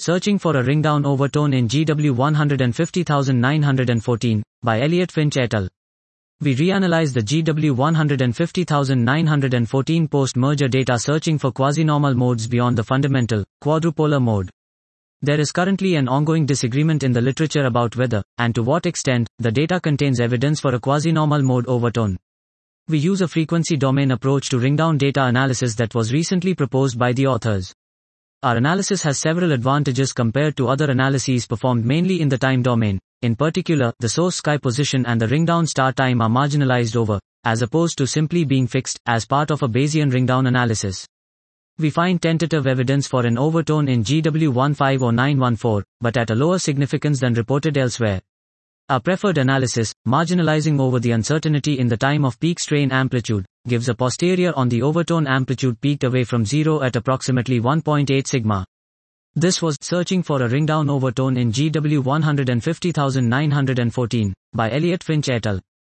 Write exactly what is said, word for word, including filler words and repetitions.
Searching for a ringdown overtone in G W one hundred fifty thousand nine hundred fourteen, by Elliot Finch et al. We reanalyze the G W one hundred fifty thousand nine hundred fourteen post-merger data searching for quasi-normal modes beyond the fundamental, quadrupolar mode. There is currently an ongoing disagreement in the literature about whether, and to what extent, the data contains evidence for a quasi-normal mode overtone. We use a frequency domain approach to ringdown data analysis that was recently proposed by the authors. Our analysis has several advantages compared to other analyses performed mainly in the time domain. In particular, the source sky position and the ringdown start time are marginalized over, as opposed to simply being fixed, as part of a Bayesian ringdown analysis. We find tentative evidence for an overtone in G W fifteen or nine one four, but at a lower significance than reported elsewhere. Our preferred analysis, marginalizing over the uncertainty in the time of peak strain amplitude, gives a posterior on the overtone amplitude peaked away from zero at approximately one point eight sigma. This was Searching for a Ringdown Overtone in G W one hundred fifty thousand nine hundred fourteen, by Elliot Finch et al.